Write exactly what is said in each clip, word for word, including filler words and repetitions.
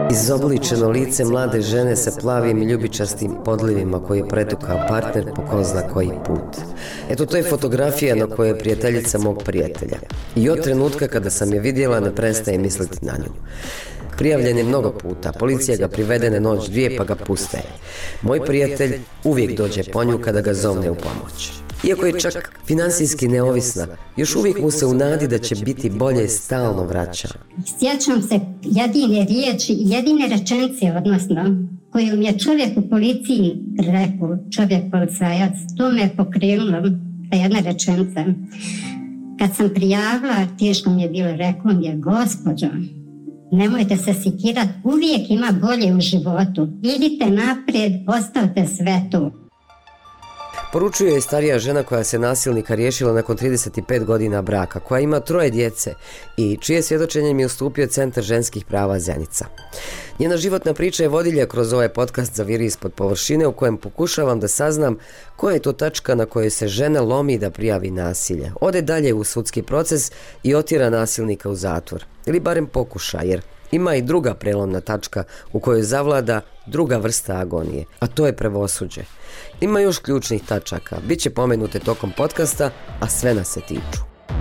Izobličeno lice mlade žene sa plavim i ljubičastim podlivima koji je pretukao partner po ko zna koji put. Eto, to je fotografija na kojoj je prijateljica mog prijatelja. I od trenutka kada sam je vidjela ne prestaje misliti na nju. Prijavljen je mnogo puta, policija ga privede na noć dvije pa ga puste. Moj prijatelj uvijek dođe po nju kada ga zovne u pomoć. Iako je čak financijski neovisna, još uvijek mu se u nadi da će biti bolje stalno vraća. Sjećam se jedine riječi, jedine rečenice, odnosno, koju mi je čovjek u policiji rekao, čovjek policajac, to me je pokrenulo, ta jedna rečenica. Kad sam prijavila, teško mi je bilo, rekao mi je, gospođo, nemojte se sikirati, uvijek ima bolje u životu. Idite naprijed, ostavite sve to. Poručuje je starija žena koja se nasilnika riješila nakon trideset pet godina braka, koja ima troje djece i čije svjedočenje mi je ustupio Centar ženskih prava Zenica. Njena životna priča je vodilja kroz ovaj podcast Zaviri ispod površine, u kojem pokušavam da saznam koja je to tačka na kojoj se žena lomi da prijavi nasilje, ode dalje u sudski proces i otjera nasilnika u zatvor. Ili barem pokuša, jer ima i druga prelomna tačka u kojoj zavlada druga vrsta agonije, a to je pravosuđe. Ima još ključnih tačaka, bit će pomenute tokom podcasta, a sve nas se tiču.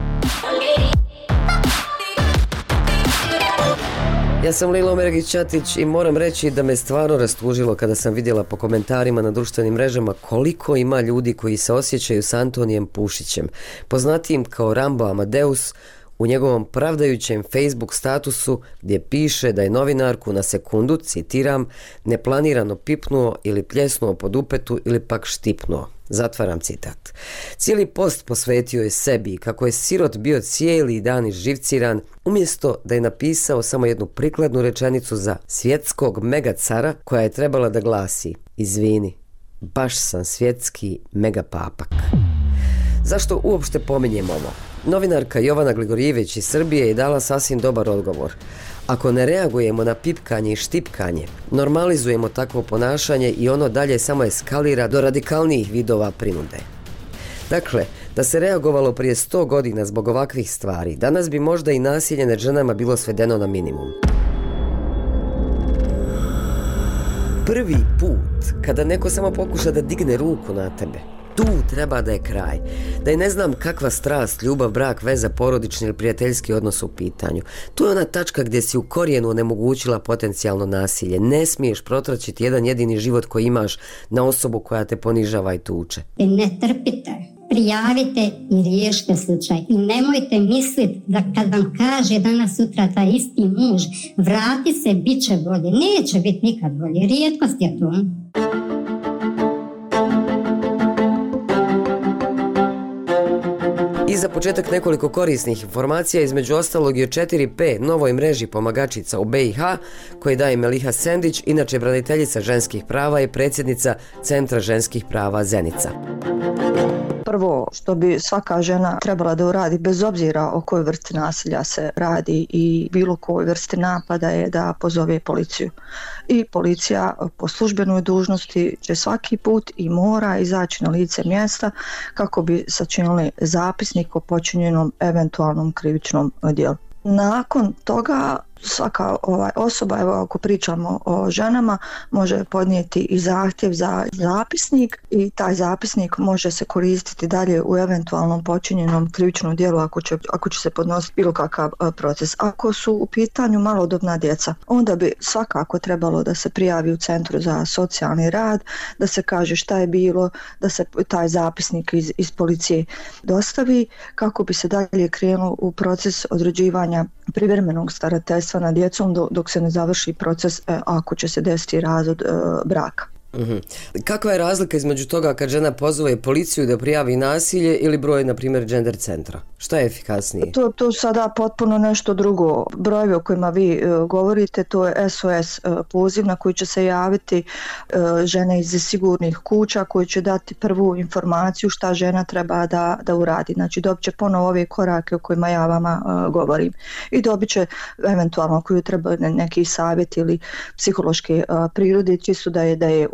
Ja sam Lilo Omergić-Ćatić i moram reći da me stvarno rastužilo kada sam vidjela po komentarima na društvenim mrežama koliko ima ljudi koji se osjećaju s Antonijem Pušićem, poznatijim kao Rambo Amadeus, u njegovom pravdajućem Facebook statusu gdje piše da je novinarku na sekundu, citiram, neplanirano pipnuo ili pljesnuo po dupetu ili pak štipnuo. Zatvaram citat. Cijeli post posvetio je sebi kako je sirot bio cijeli dan izživciran, umjesto da je napisao samo jednu prikladnu rečenicu za svjetskog megacara koja je trebala da glasi: izvini, baš sam svjetski megapapak. Zašto uopšte pominjem ovo? Novinarka Jovana Gligorijević iz Srbije je dala sasvim dobar odgovor. Ako ne reagujemo na pipkanje i štipkanje, normalizujemo takvo ponašanje i ono dalje samo eskalira do radikalnijih vidova prinude. Dakle, da se reagovalo prije sto godina zbog ovakvih stvari, danas bi možda i nasilje nad ženama bilo svedeno na minimum. Prvi put kada neko samo pokuša da digne ruku na tebe, tu treba da je kraj. Da je ne znam kakva strast, ljubav, brak, veza, porodični ili prijateljski odnos u pitanju. Tu je ona tačka gdje si u korijenu onemogućila potencijalno nasilje. Ne smiješ protraćiti jedan jedini život koji imaš na osobu koja te ponižava i tuče. Ne trpite, prijavite i riješite slučaj. I nemojte misliti da kad vam kaže danas sutra taj isti muž, vrati se, bit će bolje. Neće biti nikad bolje. Rijetkost je to. I za početak nekoliko korisnih informacija, između ostalog i o četiri P, novoj mreži pomagačica u B i H, koje daje Meliha Sendić, inače braniteljica ženskih prava i predsjednica Centra ženskih prava Zenica. Prvo što bi svaka žena trebala da uradi, bez obzira o kojoj vrsti nasilja se radi i bilo kojoj vrsti napada, je da pozove policiju. I policija po službenoj dužnosti će svaki put i mora izaći na lice mjesta kako bi sačinili zapisnik o počinjenom eventualnom krivičnom djelu. Nakon toga svaka ovaj, osoba, evo ako pričamo o ženama, može podnijeti i zahtjev za zapisnik i taj zapisnik može se koristiti dalje u eventualnom počinjenom krivičnom djelu ako će, ako će se podnositi bilo kakav proces. Ako su u pitanju malodobna djeca, onda bi svakako trebalo da se prijavi u Centru za socijalni rad, da se kaže šta je bilo, da se taj zapisnik iz, iz policije dostavi kako bi se dalje krenulo u proces određivanja privremenog starateljstva na djecom dok se ne završi proces ako će se desiti razvod braka. Uhum. Kakva je razlika između toga kad žena pozove policiju da prijavi nasilje ili broj, na primjer, gender centra? Šta je efikasnije? To, to sada potpuno nešto drugo. Brojevi o kojima vi uh, govorite, to je S O S uh, poziv na koji će se javiti uh, žene iz sigurnih kuća koji će dati prvu informaciju šta žena treba da, da uradi. Znači dobit će ponovo ove korake o kojima ja vama uh, govorim. I dobit će eventualno koju treba neki savjet ili psihološke uh, prirode, čisto da je, da je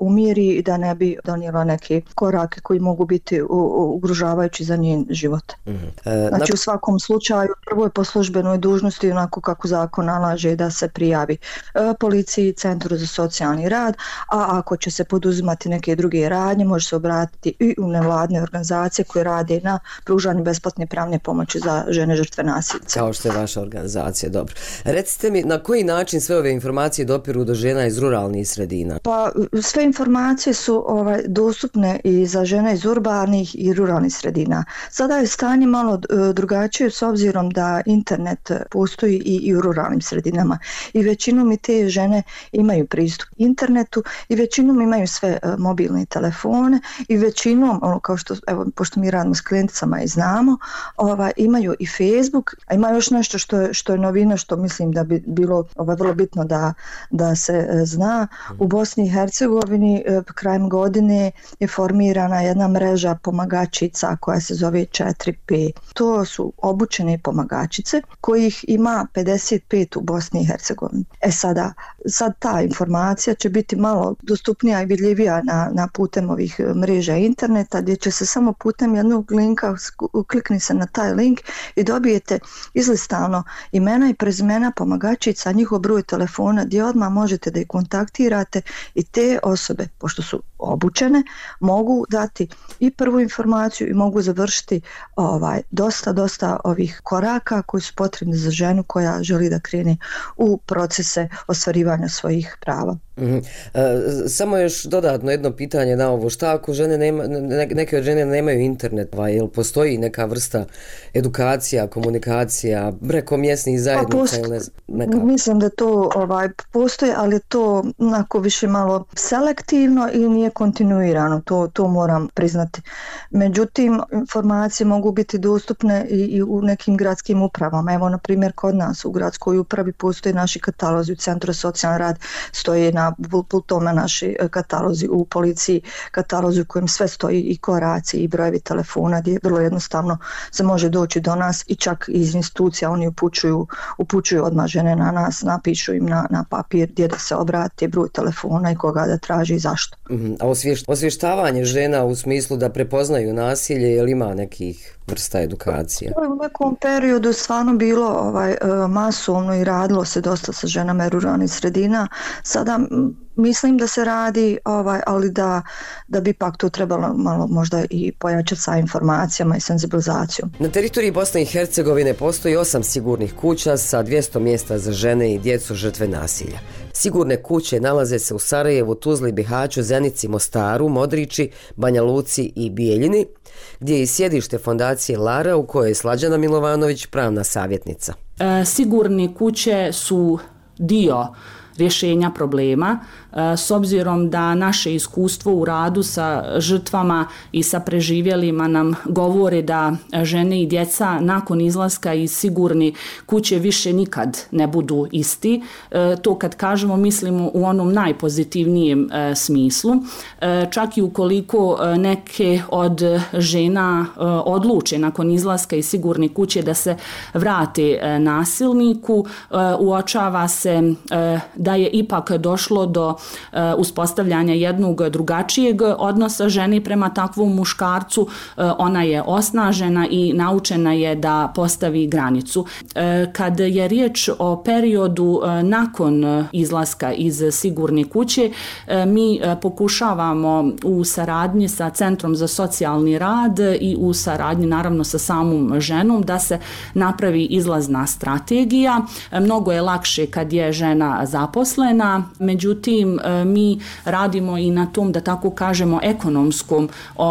umiri i da ne bi donijela neke korake koji mogu biti ugrožavajući za njen život. Mm-hmm. Znači u svakom slučaju prvo je po službenoj dužnosti onako kako zakon nalaže da se prijavi policiji, Centru za socijalni rad, a ako će se poduzimati neke druge radnje može se obratiti i u nevladne organizacije koje rade na pružanju besplatne pravne pomoći za žene žrtve nasilja. Kao što je vaša organizacija, dobro. Recite mi, na koji način sve ove informacije dopiru do žena iz ruralnih sredina? Pa sve informacije su ovaj, dostupne i za žene iz urbanih i ruralnih sredina. Sada je stanje malo drugačije s obzirom da internet postoji i, i u ruralnim sredinama i većinom i te žene imaju pristup internetu i većinom imaju sve mobilne telefone i većinom, ono, kao što, evo, pošto mi radimo s klijenticama i znamo, ovaj, imaju i Facebook, a ima još nešto što je, što je novina, što mislim da bi bilo ovaj, vrlo bitno da, da se zna. U Bosni i Hercegovini krajem godine je formirana jedna mreža pomagačica koja se zove četiri P. To su obučene pomagačice kojih ima pedeset pet u Bosni i Hercegovini. E sada, sad ta informacija će biti malo dostupnija i vidljivija na, na putem ovih mreža interneta, gdje će se samo putem jednog linka, klikni se na taj link i dobijete izlistano imena i prezimena pomagačica, njihov broj telefona, gdje odmah možete da ih kontaktirate i te osobe, pošto su obučene, mogu dati i prvu informaciju i mogu završiti ovaj, dosta, dosta ovih koraka koji su potrebni za ženu koja želi da krene u procese ostvarivanja svojih prava. Mm-hmm. E, samo još dodatno jedno pitanje na ovo, šta ako žene nema, ne, neke od žene nemaju internet, pa jel postoji neka vrsta edukacija, komunikacija preko mjesnih zajednica? Pa posto, ili neka... Mislim da to ovaj, postoji, ali je to onako više malo selektivno i nije kontinuirano, to, to moram priznati. Međutim, informacije mogu biti dostupne i, i u nekim gradskim upravama. Evo, na primjer, kod nas u gradskoj upravi postoji naši katalozi, u Centru za socijalni rad stoji na pultome naši katalozi, u policiji katalozi u kojem sve stoji i koraci i brojevi telefona, gdje vrlo jednostavno se može doći do nas i čak iz institucija oni upućuju, upućuju odmah žene na nas, napišu im na, na papir gdje da se obrati, broj telefona i koga da traži i zašto. Mm-hmm. A osvješt, osvještavanje žena u smislu da prepoznaju nasilje, je li ima nekih vrsta edukacije? U nekom periodu stvarno bilo ovaj, masovno i radilo se dosta sa ženama ruralnih sredina. Sada mislim da se radi, ovaj, ali da, da bi pak to trebalo malo možda i pojačati sa informacijama i senzibilizacijom. Na teritoriji Bosne i Hercegovine postoji osam sigurnih kuća sa dvjesto mjesta za žene i djecu žrtve nasilja. Sigurne kuće nalaze se u Sarajevu, Tuzli, Bihaću, Zenici, Mostaru, Modriči, Banja Luci i Bijeljini, gdje je i sjedište fondacije Lara u kojoj je Slađana Milovanović pravna savjetnica. E, sigurne kuće su dio rješenja problema, s obzirom da naše iskustvo u radu sa žrtvama i sa preživjelima nam govore da žene i djeca nakon izlaska iz sigurne kuće više nikad ne budu isti. To kad kažemo mislimo u onom najpozitivnijem smislu. Čak i ukoliko neke od žena odluče nakon izlaska iz sigurne kuće da se vrate nasilniku, uočava se da je ipak došlo do uspostavljanja jednog drugačijeg odnosa žene prema takvom muškarcu. Ona je osnažena i naučena je da postavi granicu. Kad je riječ o periodu nakon izlaska iz sigurne kuće, mi pokušavamo u saradnji sa Centrom za socijalni rad i u saradnji naravno sa samom ženom da se napravi izlazna strategija. Mnogo je lakše kad je žena zaposlena, međutim mi radimo i na tom, da tako kažemo, ekonomskom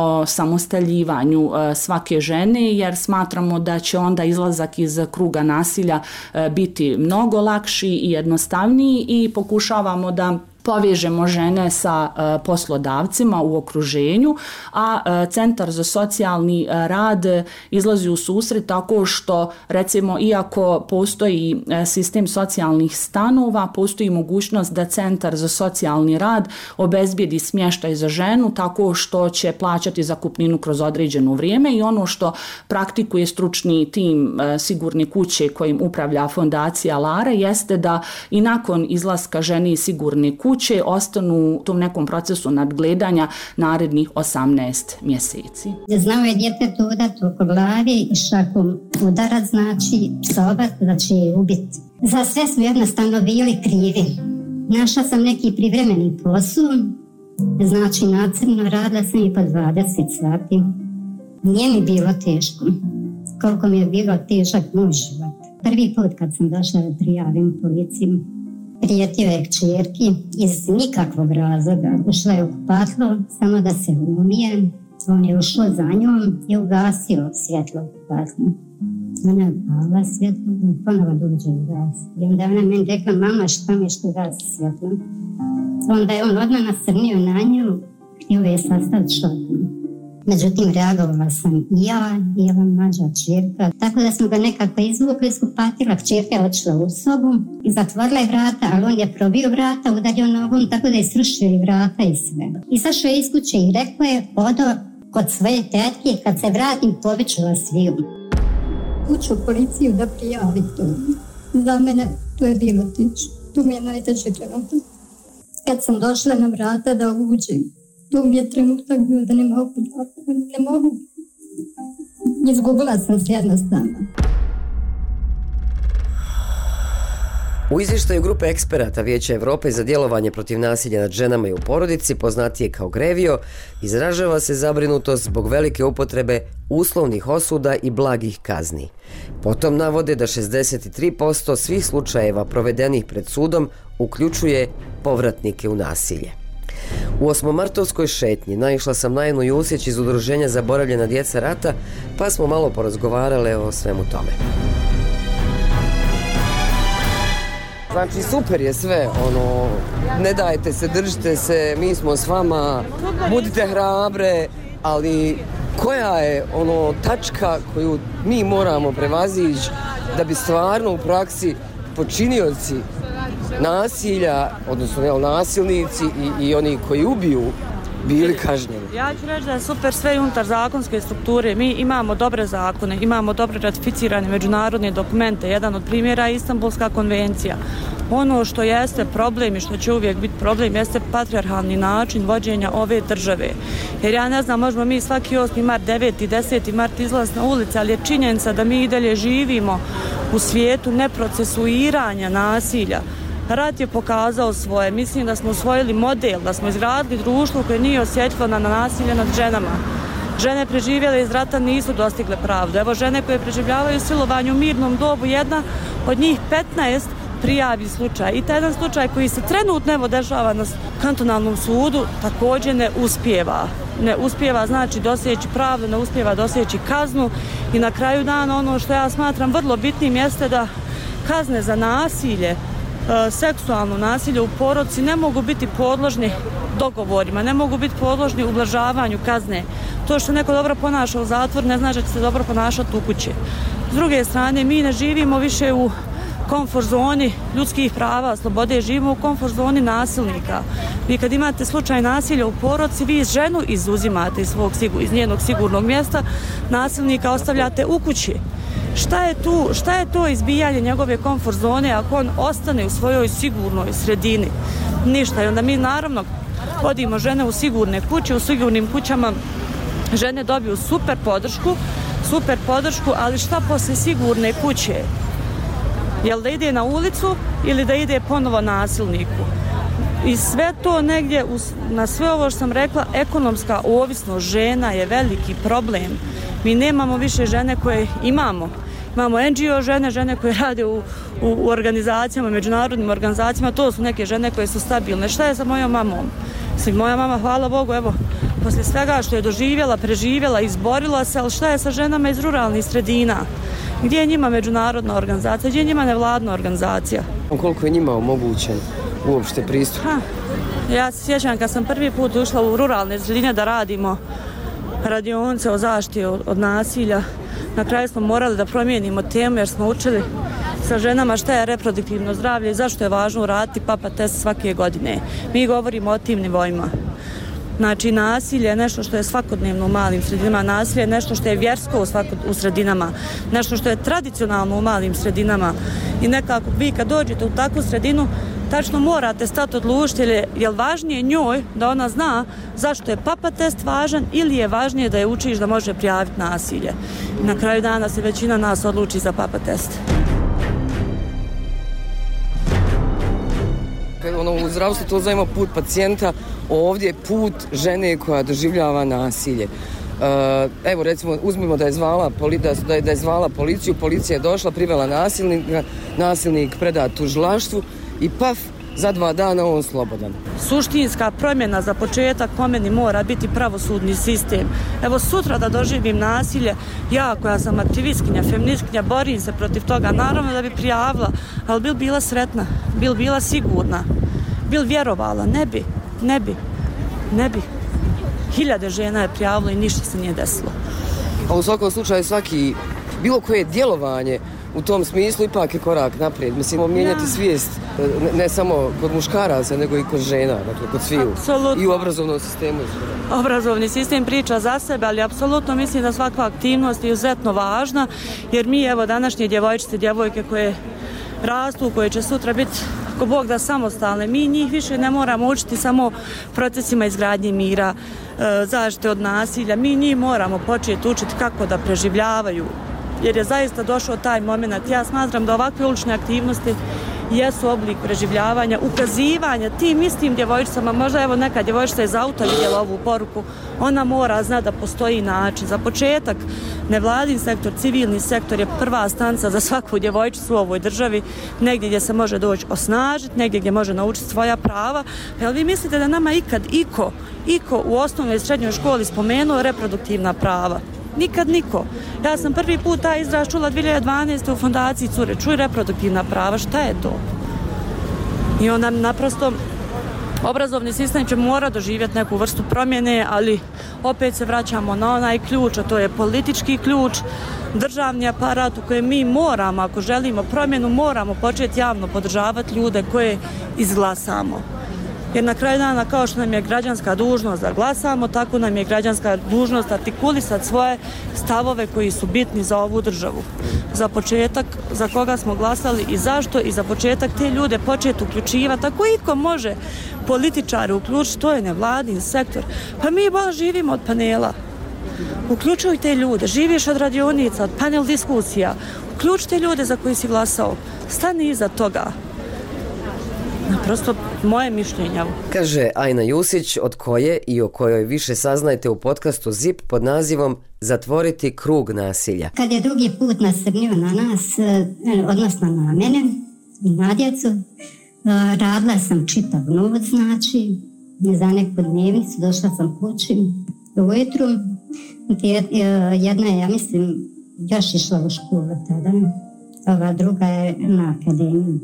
osamostaljivanju svake žene, jer smatramo da će onda izlazak iz kruga nasilja biti mnogo lakši i jednostavniji i pokušavamo da povežemo žene sa uh, poslodavcima u okruženju, a uh, Centar za socijalni uh, rad izlazi u susret tako što, recimo, iako postoji uh, sistem socijalnih stanova, postoji mogućnost da Centar za socijalni rad obezbijedi smještaj za ženu tako što će plaćati zakupninu kroz određeno vrijeme i ono što praktikuje stručni tim uh, sigurne kuće kojim upravlja fondacija Lara jeste da i nakon izlaska žene iz sigurne kuće kuće ostanu u tom nekom procesu nadgledanja narednih osamnaest mjeseci. Znao je djetetu udati oko glavi i šakom udarac, znači psovat da će je ubiti. Za sve su jednostavno bili krivi. Našla sam neki privremeni posao, znači nacrno radila sam i po dvadeset sati. Nije mi bilo teško, koliko mi je bilo težak moj život. Prvi put kad sam došla da prijavim policiju, prijetio je kćerki iz nikakvog razloga. Ušla je u kupatlo, samo da se umije. On je ušao za njom i ugasio svjetlo u kupatlu. Ona je upala svjetlo i ponovo dođe u gas. I onda ona meni rekla, mama, šta mi je što gasi svjetlo? Onda je on odmah nasrnio na nju, htio je sastaviti šotnu. Međutim, reagovala sam i ja i ova mlađa kćerka. Tako da smo ga nekako izvukli iz kupatila. Kćerka je odšla u sobu i zatvorila je vrata, ali on je probio vrata, udario nogom, tako da je srušio i vrata i sve. Izašao je iz kuće i rekao je, odo kod svoje tetke, kad se vratim, pobiću vas sviju. Uću u policiju da prijavi to. Za mene to je bilo teško. To mi je najteže trenutak. Kad sam došla na vrata da uđem, to mi je trenutak bio da ne mogu, ne mogu. Izgubila sam se jednostavno. U izvještaju grupe eksperata Vijeća Europe za djelovanje protiv nasilja nad ženama i u porodici, poznatije kao GREVIO, izražava se zabrinutost zbog velike upotrebe uslovnih osuda i blagih kazni. Potom navode da šezdeset tri posto svih slučajeva provedenih pred sudom uključuje povratnike u nasilje. U osmomartovskoj šetnji naišla sam na jednu Jusić iz udruženja Zaboravljena djeca rata, pa smo malo porazgovarale o svemu tome. Znači, super je sve, ono, ne dajte se, držite se, mi smo s vama, budite hrabre, ali koja je ono tačka koju mi moramo prevazići da bi stvarno u praksi počinioci nasilja, odnosno jel, nasilnici i, i oni koji ubiju bili kažnjeni? Ja ću reći da je super sve unutar zakonske strukture. Mi imamo dobre zakone, imamo dobro ratificirane međunarodne dokumente. Jedan od primjera je Istanbulska konvencija. Ono što jeste problem i što će uvijek biti problem jeste patrijarhalni način vođenja ove države. Jer ja ne znam, možemo mi svaki osmi mart, deveti, deseti mart izlaz na ulice, ali je činjenica da mi i dalje živimo u svijetu neprocesuiranja nasilja. Rat je pokazao svoje. Mislim da smo usvojili model, da smo izgradili društvo koje nije osjetljivo na nasilje nad ženama. Žene preživjele iz rata nisu dostigle pravdu. Evo, žene koje preživljavaju silovanje u mirnom dobu, jedna od njih petnaest prijavi slučaj. I taj jedan slučaj koji se trenutno evo dešava na kantonalnom sudu također ne uspijeva. Ne uspijeva znači doseći pravdu, ne uspijeva doseći kaznu i na kraju dana ono što ja smatram vrlo bitnim jeste da kazne za nasilje, seksualno nasilje u porodici ne mogu biti podložni dogovorima, ne mogu biti podložni ublažavanju kazne. To što neko dobro ponaša u zatvor ne znači da će se dobro ponašati u kući. S druge strane, mi ne živimo više u komfort zoni ljudskih prava, slobode, živimo u komfort zoni nasilnika. Vi kad imate slučaj nasilja u porodici, vi ženu izuzimate iz, svog, iz njenog sigurnog mjesta, nasilnika ostavljate u kući. Šta je, tu, šta je to izbijanje njegove komfort zone ako on ostane u svojoj sigurnoj sredini? Ništa. I onda mi naravno vodimo žene u sigurne kuće, u sigurnim kućama žene dobiju super podršku, super podršku, ali šta poslije sigurne kuće? Jel da ide na ulicu ili da ide ponovo nasilniku? I sve to negdje, na sve ovo što sam rekla, ekonomska ovisnost žena je veliki problem. Mi nemamo više žene koje imamo. Imamo en dži o žene, žene koje rade u, u, u organizacijama, međunarodnim organizacijama, to su neke žene koje su stabilne. Šta je sa mojom mamom? Mislim, moja mama, hvala Bogu, evo, poslije svega što je doživjela, preživjela, izborila se, ali šta je sa ženama iz ruralnih sredina? Gdje je njima međunarodna organizacija, gdje je njima nevladna organizacija? Koliko je njima omogućen uopšte pristup? Ha, ja se sjećam kad sam prvi put ušla u ruralne sredine da radimo radionice o zaštiti od, od nasilja. Na kraju smo morali da promijenimo temu jer smo učili sa ženama šta je reproduktivno zdravlje i zašto je važno uraditi papa test svake godine. Mi govorimo o tim nivoima. Znači, nasilje je nešto što je svakodnevno u malim sredinama, nasilje je nešto što je vjersko u, svakod, u sredinama, nešto što je tradicionalno u malim sredinama. I nekako vi kad dođete u takvu sredinu, tačno morate stati odlučiti je li važnije njoj da ona zna zašto je papa test važan ili je važnije da je učiš da može prijaviti nasilje. Na kraju dana se većina nas odluči za papa test. Ono, u zdravstvu to zovemo put pacijenta, ovdje je put žene koja doživljava nasilje. Evo recimo uzmimo da je zvala, da je, da je zvala policiju, policija je došla, privela nasilnika, nasilnik preda tužilaštvu i paf, za dva dana on slobodan. Suštinska promjena za početak po meni mora biti pravosudni sistem. Evo sutra da doživim nasilje, ja koja sam aktivistkinja, feministkinja, borim se protiv toga, naravno da bi prijavila, ali bil bila sretna, bil bila sigurna, bil vjerovala, ne bi, ne bi, ne bi. Hiljade žena je prijavilo i ništa se nije desilo. A u svakom slučaju svaki, bilo koje djelovanje u tom smislu ipak je korak naprijed. Mislim, mijenjati ja. svijest ne, ne samo kod muškaraca, nego i kod žena, dakle kod sviju. Apsolutno. I u obrazovnom sistemu. Obrazovni sistem priča za sebe, ali apsolutno mislim da svaka aktivnost je izuzetno važna, jer mi evo današnje djevojčice, djevojke koje rastu, koje će sutra biti ako Bog da samostalne, mi njih više ne moramo učiti samo procesima izgradnje mira, zaštite od nasilja, mi njih moramo početi učiti kako da preživljavaju, jer je zaista došao taj moment. Ja smatram da ovakve ulične aktivnosti jesu oblik preživljavanja, ukazivanja tim istim djevojčicama, možda evo neka djevojčica iz auta vidjela ovu poruku, ona mora zna da postoji način. Za početak, nevladin sektor, civilni sektor je prva stanca za svaku djevojčicu u ovoj državi, negdje gdje se može doći osnažiti, negdje gdje može naučiti svoja prava. Jel vi mislite da nama ikad iko, iko u osnovnoj i srednjoj školi spomenuo reproduktivna prava? Nikad niko. Ja sam prvi put taj izraz čula dvije hiljade dvanaeste. u fondaciji Cure. Čuj reproduktivna prava, šta je to? I onda naprosto obrazovni sistem će mora doživjeti neku vrstu promjene, ali opet se vraćamo na onaj ključ, a to je politički ključ, državni aparat u kojem mi moramo, ako želimo promjenu, moramo početi javno podržavati ljude koje izglasamo. Jer na kraju dana, kao što nam je građanska dužnost da glasamo, tako nam je građanska dužnost artikulisati svoje stavove koji su bitni za ovu državu. Za početak, za koga smo glasali i zašto, i za početak te ljude početi uključivati. Ako iko može političare uključiti, to je nevladin sektor. Pa mi bolj živimo od panela. Uključuj te ljude, živiš od radionica, od panel diskusija. Uključite ljude za koji si glasao. Stani iza toga. Prosto moje mišljenje. Kaže Ajna Jusić, od koje i o kojoj više saznajte u podcastu ZIP pod nazivom Zatvoriti krug nasilja. Kad je drugi put nasrnio na nas, odnosno na mene i na djecu, radila sam čitav noć, znači, za neku dnevnicu, došla sam kući ujutru. Jedna je, ja mislim, još išla u školu tada, ova druga je na akademiji.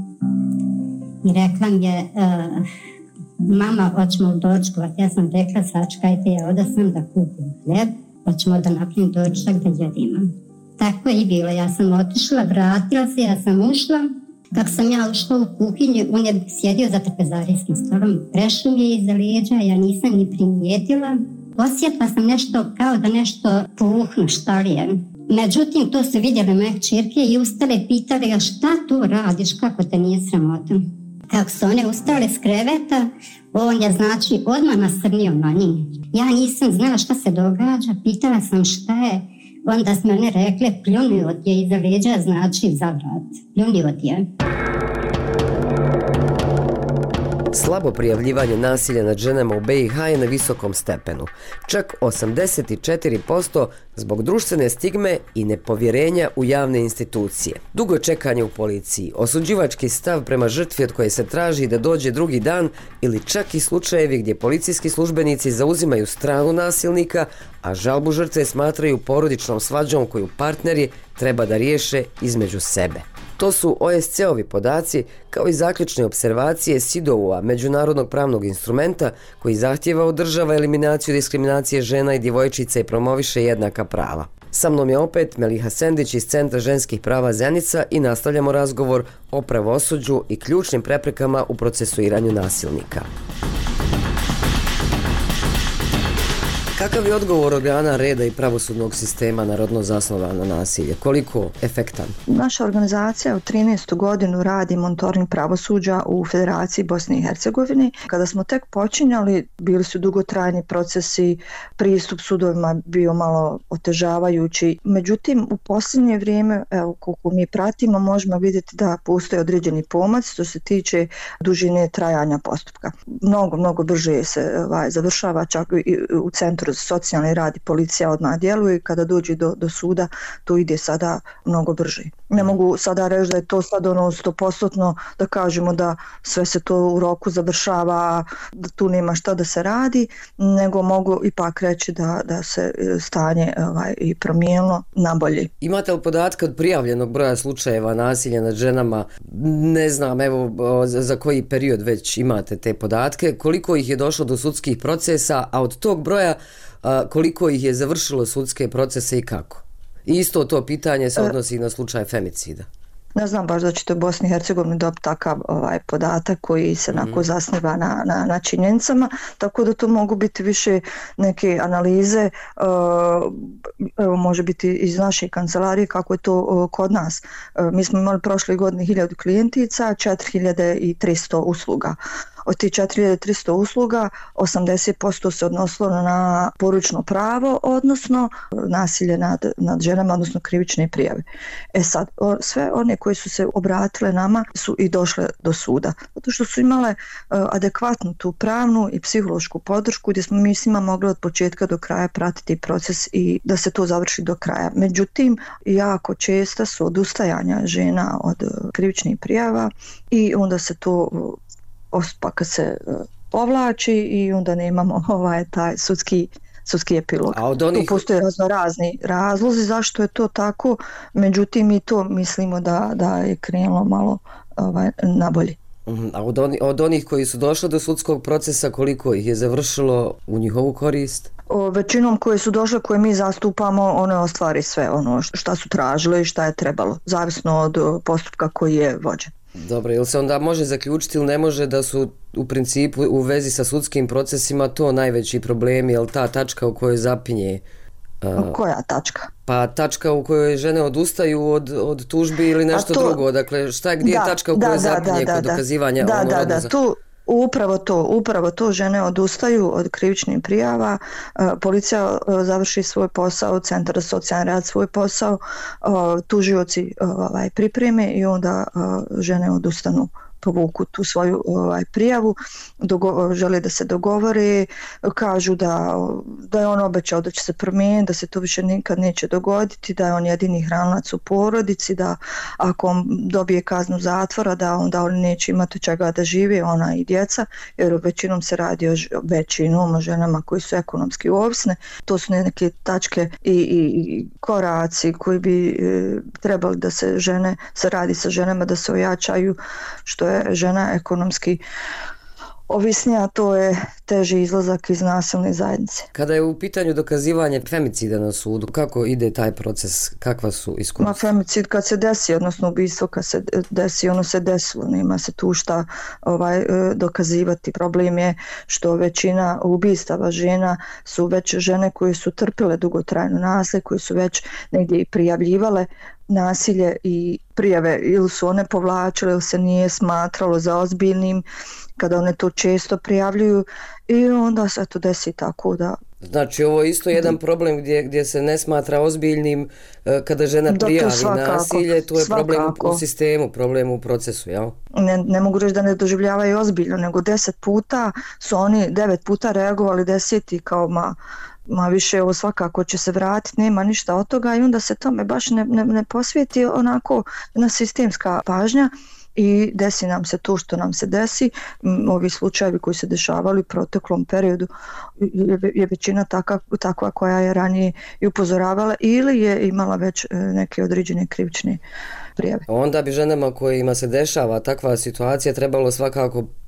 I rekla mi je, uh, mama, hoćemo dočkovat. Ja sam rekla, sačekajte, ja oda sam da kupim hljeb, hoćemo da napravim dočak da jedimo. Tako je i bilo, ja sam otišla, vratila se, ja sam ušla. Kako sam ja ušla u kuhinju, on je sjedio za trpezarijskim stolom, prešao mi je iza leđa, ja nisam ni primijetila. Osjetila sam nešto, kao da nešto puhnu, šta li je. Međutim, to su vidjeli moje kćerke i ustale pitali ga šta tu radiš, kako te nije sramota. Kako su one ustale s kreveta, on je znači odmah nasrnio na njih. Ja nisam znala šta se događa, pitala sam šta je, onda smo one rekle pljuni od je iza leđa, znači za vrat, pljuni od je. Slabo prijavljivanje nasilja nad ženama u be i ha je na visokom stepenu. Čak osamdeset četiri posto zbog društvene stigme i nepovjerenja u javne institucije. Dugo čekanje u policiji, osuđivački stav prema žrtvi od koje se traži da dođe drugi dan ili čak i slučajevi gdje policijski službenici zauzimaju stranu nasilnika, a žalbu žrtve smatraju porodičnom svađom koju partneri treba da riješe između sebe. To su o es ce ovi podaci kao i zaključne observacije S I D O-a, međunarodnog pravnog instrumenta koji zahtjeva od država eliminaciju diskriminacije žena i djevojčica i promoviše jednaka prava. Sa mnom je opet Meliha Sendić iz Centra ženskih prava Zenica i nastavljamo razgovor o pravosuđu i ključnim preprekama u procesuiranju nasilnika. Kakav je odgovor organa reda i pravosudnog sistema na rodno zasnovano nasilje? Koliko efektan? Naša organizacija u trinaestu godinu radi monitoring pravosuđa u Federaciji Bosne i Hercegovine. Kada smo tek počinjali, bili su dugotrajni procesi, pristup sudovima bio malo otežavajući. Međutim, u posljednje vrijeme, evo, koliko mi pratimo, možemo vidjeti da postoje određeni pomac što se tiče dužine trajanja postupka. Mnogo, mnogo brže se ovaj, završava, čak i u Centru za socijalni rad i policija odmah djeluje i kada dođe do, do suda to ide sada mnogo brže. Ne mogu sada reći da je to sad ono sto posto da kažemo da sve se to u roku završava, da tu nema šta da se radi, nego mogu ipak reći da, da se stanje ovaj, i promijenilo na bolje. Imate li podatke od prijavljenog broja slučajeva nasilja nad ženama? Ne znam, evo za koji period već imate te podatke, koliko ih je došlo do sudskih procesa, a od tog broja koliko ih je završilo sudske procese i kako? I isto to pitanje se odnosi na slučaj femicida. Ne znam baš da ćete u Bosni i Hercegovini dobiti takav ovaj, podatak koji se mm. zasniva na, na, na činjenicama, tako da to mogu biti više neke analize, uh, evo, može biti iz naše kancelarije kako je to uh, kod nas. Uh, mi smo imali prošle godine hiljadu klijentica, četiri hiljade tristo usluga. Od tih četiri hiljade tristo usluga osamdeset posto se odnosilo na poručno pravo, odnosno nasilje nad, nad ženama, odnosno krivične prijave. E sad, o, sve one koje su se obratile nama su i došle do suda, zato što su imale uh, adekvatnu tu pravnu i psihološku podršku gdje smo mi s njima mogli od početka do kraja pratiti proces i da se to završi do kraja. Međutim, jako česta su odustajanja žena od uh, krivičnih prijava i onda se to uh, postupak se povlači i onda nemamo ovaj taj sudski sudski epilog. A od onih... Tu postoje razno razni razlozi zašto je to tako, međutim mi to mislimo da, da je krenulo malo ovaj, nabolje. A od, oni, od onih koji su došli do sudskog procesa, koliko ih je završilo u njihovu korist? O, većinom koje su došle, koje mi zastupamo, one ostvari sve ono šta su tražile i šta je trebalo, zavisno od postupka koji je vođen. Dobro, jel se onda može zaključiti ili ne može da su u principu u vezi sa sudskim procesima to najveći problem, jel ta tačka u kojoj zapinje? Uh, Koja tačka? Pa tačka u kojoj žene odustaju od, od tužbi ili nešto to, drugo, dakle šta je gdje da, je tačka u kojoj da, zapinje da, kod da, dokazivanja? Da, ono da, da, tu upravo to, upravo to žene odustaju od krivičnih prijava, policija završi svoj posao, Centar za socijalni rad svoj posao, tužioci ovaj, pripreme i onda žene odustanu, povuku tu svoju ovaj, prijavu, dogo- žele da se dogovore, kažu da, da je on obećao da će se promijeniti, da se to više nikad neće dogoditi, da je on jedini hranac u porodici, da ako on dobije kaznu zatvora, da onda on neće imati čega da živi, ona i djeca, jer većinom se radi o većinom o ženama koji su ekonomski ovisne. To su neke tačke i, i koraci koji bi e, trebali da se žene, se radi sa ženama da se ojačaju, što je žena ekonomski ovisnija, to je teži izlazak iz nasilne zajednice. Kada je u pitanju dokazivanje femicida na sudu, kako ide taj proces, kakva su iskustva? Ma femicid kad se desi, odnosno ubistvo kad se desi, ono se desilo, nema se tu šta ovaj, dokazivati. Problem je što većina ubistava žena su već žene koje su trpile dugotrajno nasilje, koje su već negdje i prijavljivale nasilje i prijave ili su one povlačile ili se nije smatralo za ozbiljnim kada one to često prijavljuju i onda se to desi tako da... Znači ovo je isto jedan problem gdje, gdje se ne smatra ozbiljnim kada žena prijavi svakako, nasilje, to je svakako. Problem u sistemu, problem u procesu, jel? Ne, ne mogu reći da ne doživljavaju ozbiljno, nego deset puta su oni devet puta reagovali, deseti kao ma... ma više ovo svakako će se vratiti, nema ništa od toga i onda se tome baš ne, ne, ne posvijeti onako jedna sistemska pažnja i desi nam se to što nam se desi. Ovi slučajevi koji se dešavali u proteklom periodu je, je većina taka, takva koja je ranije i upozoravala ili je imala već neke određene krivične prijave. Onda bi ženama kojima se dešava takva situacija trebalo svakako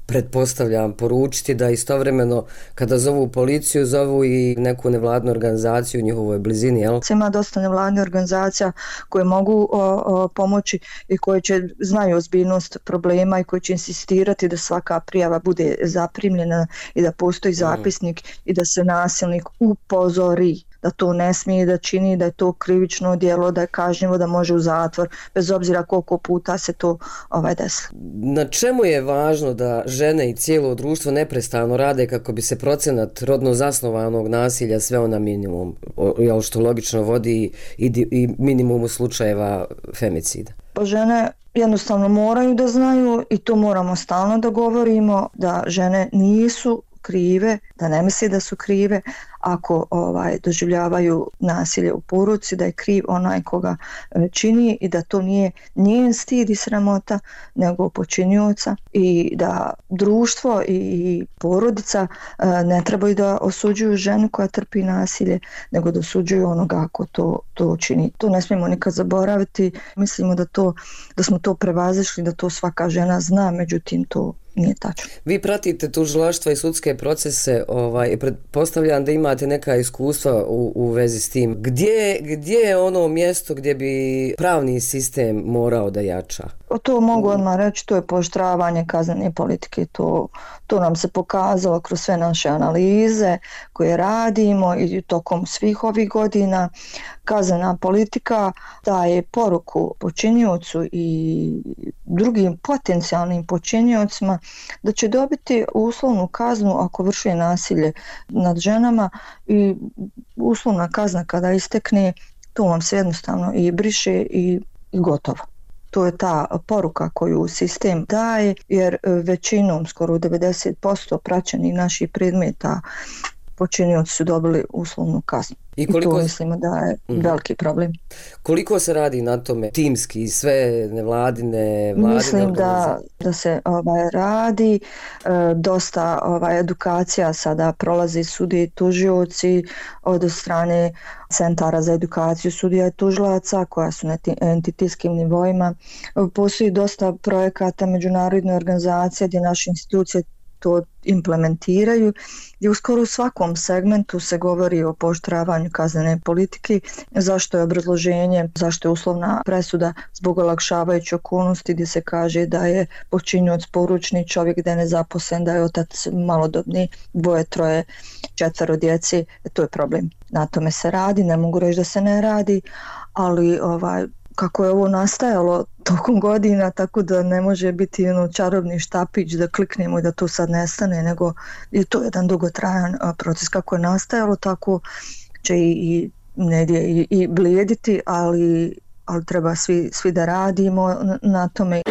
pretpostavljam, poručiti da istovremeno kada zovu policiju, zovu i neku nevladnu organizaciju u njihovoj blizini, jel? Ima dosta nevladne organizacija koje mogu o, o, pomoći i koje će znaju ozbiljnost problema i koje će insistirati da svaka prijava bude zaprimljena i da postoji zapisnik mm. i da se nasilnik upozori da to ne smije da čini, da je to krivično djelo, da je kažnjivo, da može u zatvor, bez obzira koliko puta se to ovaj desi. Na čemu je važno da žene i cijelo društvo neprestano rade kako bi se procenat rodno zasnovanog nasilja sveo na minimum, jel, što logično vodi i, i minimumu slučajeva femicida? Pa žene jednostavno moraju da znaju i to moramo stalno da govorimo, da žene nisu krive, da ne misli da su krive ako ovaj doživljavaju nasilje u porodici, da je kriv onaj koga čini i da to nije njen stid i sramota, nego počinioca, i da društvo i porodica ne trebaju da osuđuju ženu koja trpi nasilje, nego da osuđuju onoga ko to, to čini. To ne smijemo nikad zaboraviti. Mislimo da, to, da smo to prevazišli, da to svaka žena zna, međutim to nije tačno. Vi pratite tužilaštva i sudske procese, ovaj, pretpostavljam da imate neka iskustva u, u vezi s tim. Gdje, gdje je ono mjesto gdje bi pravni sistem morao da jača? O to mogu odmah reći, to je pooštravanje kaznene politike. To, to nam se pokazalo kroz sve naše analize koje radimo i tokom svih ovih godina. Kaznena politika daje poruku počiniocu i drugim potencijalnim počiniocima da će dobiti uslovnu kaznu ako vrši nasilje nad ženama, i uslovna kazna kada istekne, to vam se jednostavno i briše i, i gotovo. To je ta poruka koju sistem daje, jer većinom, skoro devedeset posto praćenih naših predmeta, počinioci su dobili uslovnu kaznu. I, koliko... I to mislimo da je mm-hmm. veliki problem. Koliko se radi na tome timski, sve nevladine, vladine? Mislim da, da se ovaj, radi, e, dosta ovaj, edukacija sada prolazi sudije i tužioci od strane centara za edukaciju sudija i tužilaca koja su na entitetskim nivoima. Postoji dosta projekata međunarodne organizacije gdje naše institucije to implementiraju i u skoro svakom segmentu se govori o pooštravanju kaznene politike, zašto je obrazloženje, zašto je uslovna presuda zbog olakšavajuće okolnosti gdje se kaže da je počinioc poručni čovjek, da je nezaposlen, da je otac malodobni, dvoje, troje, četvero djece. To je problem. Na tome se radi, ne mogu reći da se ne radi, ali ovaj kako je ovo nastajalo tokom godina, tako da ne može biti ono čarobni štapić da kliknemo i da to sad nestane, nego je to jedan dugotrajan proces. Kako je nastajalo, tako će i, i negdje i, i blijediti, ali, ali treba svi, svi da radimo na, na tome.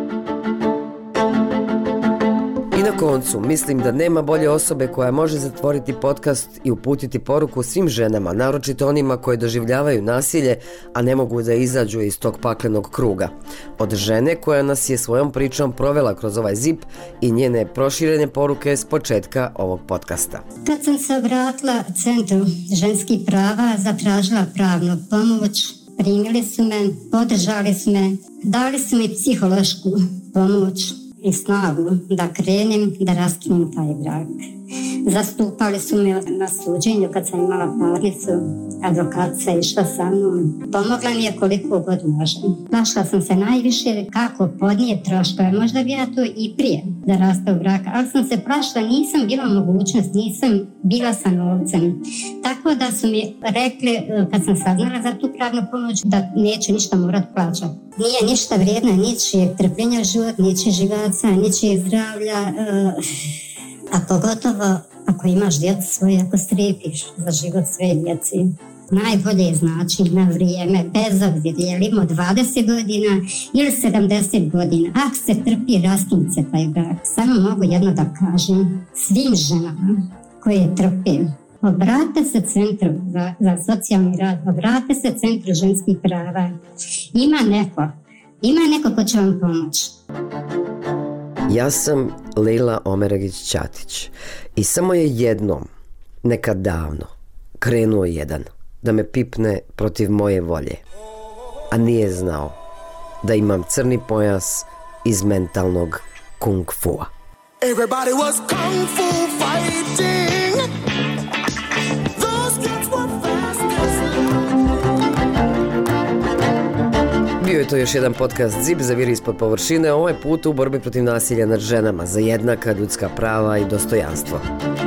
I na koncu, mislim da nema bolje osobe koja može zatvoriti podcast i uputiti poruku svim ženama, naročito onima koje doživljavaju nasilje, a ne mogu da izađu iz tog paklenog kruga. Od žene koja nas je svojom pričom provela kroz ovaj zip i njene proširene poruke s početka ovog podcasta. Kad sam se obratila Centru ženskih prava, zatražila pravnu pomoć, primili su me, podržali su me, dali su mi psihološku pomoć i snagu da krenem, da raskinem taj brak. Zastupali su me na suđenju kad sam imala parnicu, advokatica je išla sa mnom. Pomogla mi je koliko god može. Našla sam se najviše kako podnijeti troškove, možda bi ja to i prije da raste u brak, ali sam se plašila, nisam bila mogućnost, nisam bila sa novcem. Tako da su mi rekli, kad sam saznala za tu pravnu pomoć, da neće ništa morat plaćati. Nije ništa vrijedna ničijeg trpljenja život, ničije živaca, ničije zdravlja, uh, a pogotovo ako imaš djecu svoje, ako strepiš za život svoje djeci. Najbolje je znači na vrijeme, bez obzira je li imao dvadeset godina ili sedamdeset godina. Ako se trpi, raskinut se taj brak. Samo mogu jedno da kažem svim ženama koje trpe. Obratite se Centru za, za socijalni rad, obratite se Centru ženskih prava. Ima neko, ima neko ko će vam pomoći. Ja sam Lejla Omeragić-Ćatić i samo je jednom, nekad davno, krenuo jedan da me pipne protiv moje volje, a nije znao da imam crni pojas iz mentalnog kung fua. Everybody was kung fu fighting. Those kids were fast as lightning. Bio je to još jedan podcast Zip zaviri ispod površine, ovaj put u borbi protiv nasilja nad ženama za jednaka ljudska prava i dostojanstvo.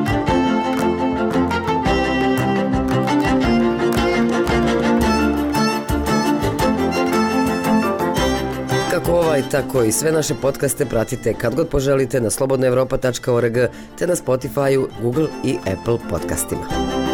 Kako ovaj, tako i sve naše podcaste pratite kad god poželite na slobodna evropa tačka org te na Spotify, Google i Apple podcastima.